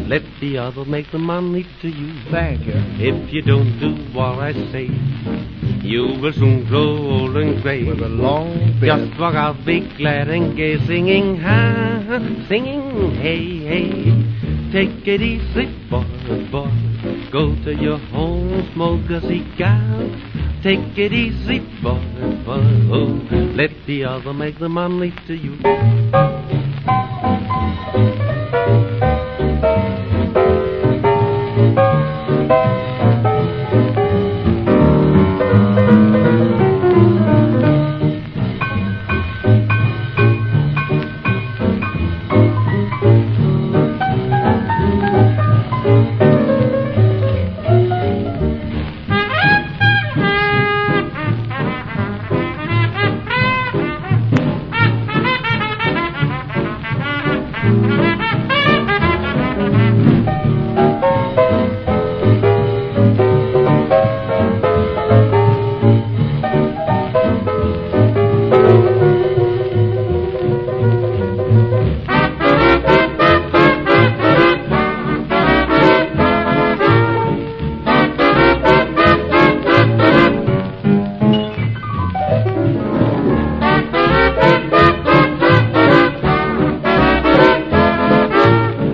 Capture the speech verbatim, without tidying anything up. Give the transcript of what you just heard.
let the other make the money to you. Thank you. If you don't do what I say, you will soon grow old and gray. With a long beard. Just walk out, be glad and gay, singing, ha, singing, hey, hey. Take it easy, boy, boy. Go to your home, smoke a cigar. Take it easy, boy, boy. Oh, let the other make the money to you.